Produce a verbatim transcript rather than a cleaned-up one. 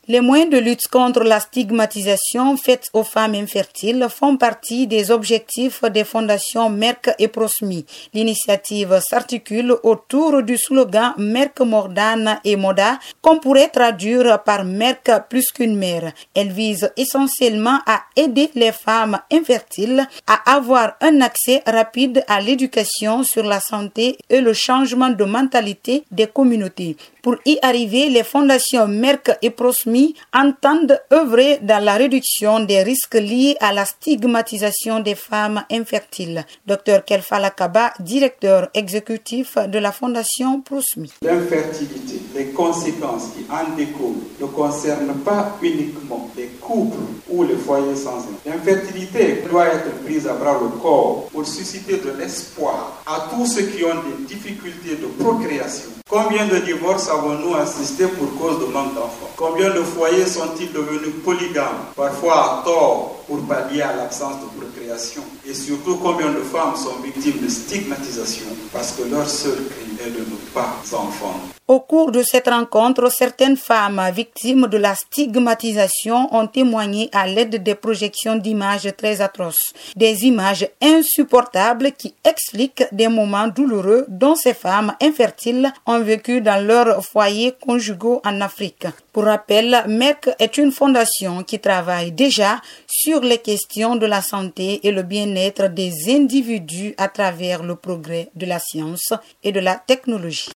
Les moyens de lutte contre la stigmatisation faite aux femmes infertiles font partie des objectifs des fondations Merck et Prosmi. L'initiative s'articule autour du slogan Merck Mordane et Moda, qu'on pourrait traduire par Merck plus qu'une mère. Elle vise essentiellement à aider les femmes infertiles à avoir un accès rapide à l'éducation sur la santé et le changement de mentalité des communautés. Pour y arriver, les fondations Merck et Prosmi entendent œuvrer dans la réduction des risques liés à la stigmatisation des femmes infertiles. Docteur Kelfala Kaba, directeur exécutif de la fondation Prosmi. L'infertilité, les conséquences qui en découlent ne concernent pas uniquement les couples ou les foyers sans enfants. L'infertilité doit être prise à bras le corps pour susciter de l'espoir à tous ceux qui ont des difficultés de procréation. Combien de divorces avons-nous assisté pour cause de manque d'enfants? Combien de foyers sont-ils devenus polygames, parfois à tort, pour pallier à l'absence de procréation? Et surtout, combien de femmes sont victimes de stigmatisation parce que leur seul cri est de ne pas s'enfanter? Au cours de cette rencontre, certaines femmes victimes de la stigmatisation ont témoigné à l'aide des projections d'images très atroces. Des images insupportables qui expliquent des moments douloureux dont ces femmes infertiles ont vécu dans leurs foyers conjugaux en Afrique. Pour rappel, Merck est une fondation qui travaille déjà sur les questions de la santé et le bien-être des individus à travers le progrès de la science et de la technologie.